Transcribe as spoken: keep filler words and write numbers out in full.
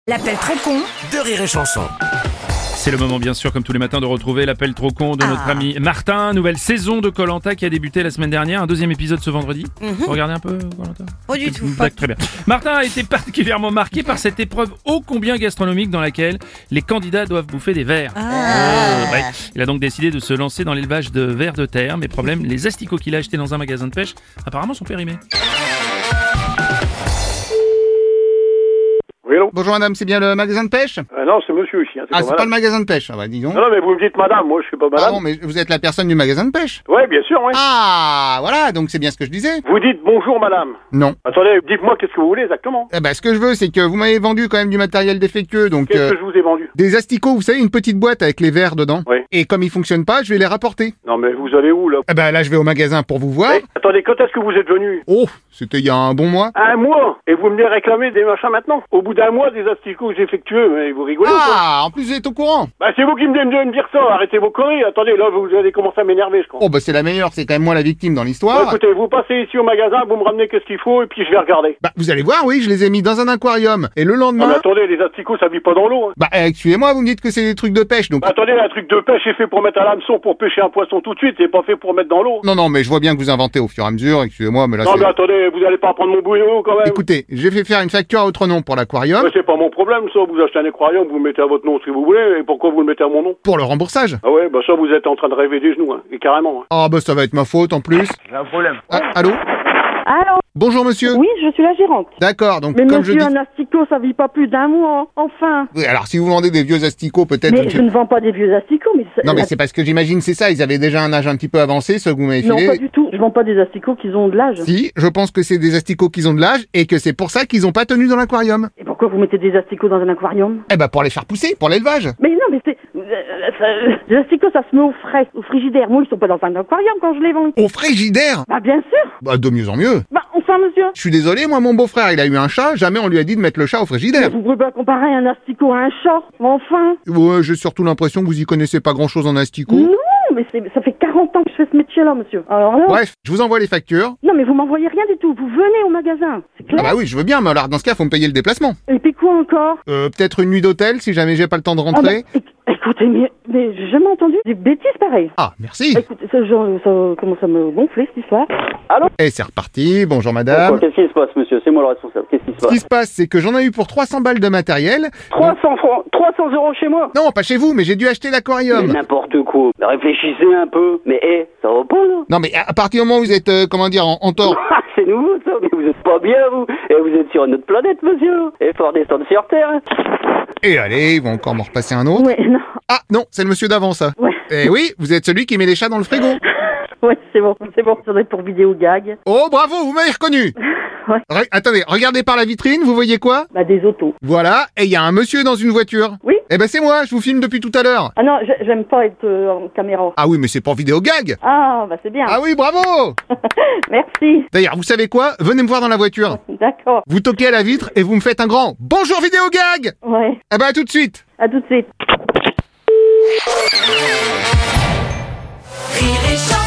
L'appel trop con de Rire et Chanson. C'est le moment, bien sûr, comme tous les matins, de retrouver l'appel trop con de notre Ah. ami ami Martin. Nouvelle saison de Koh Lanta qui a débuté la semaine dernière. Un deuxième épisode ce vendredi. Mhm. Regardez un peu Koh Lanta. Pas du tout. D'accord, très bien. Martin a été particulièrement marqué par cette épreuve ô combien gastronomique dans laquelle les candidats doivent bouffer des vers. Ah. Euh, ouais. Il a donc décidé de se lancer dans l'élevage de vers de terre. Mais problème, les asticots qu'il a achetés dans un magasin de pêche apparemment sont périmés. Oui, allô? Bonjour madame, c'est bien le magasin de pêche? Ah non, c'est monsieur ici. Hein, Ah, pas c'est pas madame. le magasin de pêche, ah bah dis donc. Non, non, mais vous me dites madame, moi je suis pas madame. Pardon, mais vous êtes la personne du magasin de pêche? Ouais, bien sûr, oui. Ah, voilà, donc c'est bien ce que je disais. Vous dites bonjour madame. Non. Attendez, dites-moi qu'est-ce que vous voulez exactement. Eh ben, ce que je veux, c'est que vous m'avez vendu quand même du matériel défectueux, donc Qu'est-ce euh, que je vous ai vendu? des asticots, vous savez, une petite boîte avec les vers dedans. Oui. Et comme ils fonctionnent pas, je vais les rapporter. Non, mais vous allez où là? Eh ben là, je vais au magasin pour vous voir. Eh, attendez, quand est-ce que vous êtes venu? Oh, c'était il y a un bon mois. Un mois. Et vous venez réclamer des machins maintenant? Au bout d'un mois, des asticots défectueux, mais vous rigolez ou quoi? Ah, en plus vous êtes au courant. Bah c'est vous qui me devez me dire ça, arrêtez vos conneries. Attendez, là vous allez commencer à m'énerver, je crois. Oh bah c'est la meilleure, c'est quand même moi la victime dans Bon, l'histoire. écoutez, vous passez ici au magasin, vous me ramenez qu'est-ce qu'il faut et puis je vais regarder. Bah vous allez voir, oui, je les ai mis dans un aquarium. Et le Non mais lendemain... attendez, les asticots ça vit pas dans l'eau. Hein. Bah euh, excusez-moi, vous me dites que c'est des trucs de pêche, donc... Attendez, un truc de pêche est fait pour mettre à l'hameçon pour pêcher un poisson tout de suite, c'est pas fait pour mettre dans l'eau. Non, non, mais je vois bien que vous inventez au fur et à mesure, excusez-moi, mais là Non c'est... mais attendez, vous allez pas prendre mon bouillon quand même. Écoutez, j'ai fait faire une facture à votre nom pour l'aquarium, Mais c'est pas mon problème ça, vous achetez un aquarium, vous le mettez à votre nom si vous voulez, et pourquoi vous le mettez à mon nom? pour le remboursage. Ah ouais, bah ça vous êtes en train de rêver des genoux, hein, et carrément. Hein. Ah bah ça va être ma faute en plus. J'ai un problème. Ah, allô? Allô? Bonjour monsieur. Oui, je suis la gérante. D'accord, donc Mais comme monsieur, je dis... un asticot, ça vit pas plus d'un mois, enfin. Oui, alors si vous vendez des vieux asticots, peut-être... Mais je- je ne vends pas des vieux asticots, mais... ça- Non mais la- c'est parce que j'imagine c'est ça, ils avaient déjà un âge un petit peu avancé, ceux que vous m'avez Non, filé. pas du tout. Je vends pas des asticots qui ont de l'âge. Si, je pense que c'est des asticots qui ont de l'âge et que c'est pour ça qu'ils ont pas tenu dans l'aquarium. Et pourquoi vous mettez des asticots dans un aquarium? Eh ben pour les faire pousser, pour l'élevage. Mais non, mais c'est... euh, ça- Les asticots, ça se met au frais, au frigidaire. Moi, ils sont pas dans un aquarium quand je les vends. Au frigidaire. Bah, bien sûr. Bah de mieux en mieux. Bah, enfin, monsieur. Je suis désolé, moi mon beau-frère il a eu un chat, jamais on lui a dit de mettre le chat au frigidaire. Vous pouvez pas comparer un asticot à un chat, enfin. Ouais, j'ai surtout l'impression que vous y connaissez pas grand-chose en asticot. Non, mais c'est- ça fait quarante ans que je fais ce métier-là, monsieur. Alors là... Bref, je vous envoie les factures. Non, mais vous m'envoyez rien du tout. Vous venez au magasin. C'est Ah clair. bah oui, je veux bien, mais alors dans ce cas, faut me payer le déplacement. Et puis quoi encore? Euh, peut-être une nuit d'hôtel si jamais j'ai pas le temps de Ah rentrer. bah, éc- écoutez, mais, mais j'ai jamais entendu des bêtises pareilles. Ah, merci. Écoutez, ça, genre, ça commence à me gonfler cette histoire. Allô? Et c'est reparti, bonjour madame. Qu'est-ce qui se passe, monsieur? C'est moi le responsable. Qu'est-ce qui se Ce qui passe? se passe, c'est que j'en ai eu pour trois cents balles de matériel. trois cents francs, trois cents euros chez moi? Non, pas chez vous, mais j'ai dû acheter Mais l'aquarium. n'importe quoi. Mais réfléchissez un peu. Mais hé, ça va pas, là? Non, mais à à partir du moment où vous êtes, euh, comment dire, en, en tort. Ah, c'est nouveau, ça. Mais vous êtes pas bien, vous. Et vous êtes sur une autre planète, monsieur. Et faut redescendre sur Terre. Et allez, ils vont encore m'en repasser un autre. Ouais, non. Ah, non, c'est le monsieur d'avant, ça. Ouais, Eh oui, vous êtes celui qui met les chats dans le frigo. ouais, c'est bon, c'est bon. Ça doit être pour vidéo gag. Oh, bravo, vous m'avez reconnu. Ouais. Re- attendez, regardez par la vitrine, vous voyez quoi? Bah, des autos. Voilà, et il y a un monsieur dans une voiture. Oui? Eh ben c'est moi, je vous filme depuis tout à l'heure. Ah non, j'ai- j'aime pas être euh, en caméra. Ah oui, mais c'est pour vidéo gag. Ah, bah, c'est bien. Ah oui, bravo. Merci. D'ailleurs, vous savez quoi? Venez me voir dans la voiture. D'accord. Vous toquez à la vitre et vous me faites un grand bonjour vidéo gag. Ouais. Eh ben à tout de suite. À tout de suite. Rire et Chanson.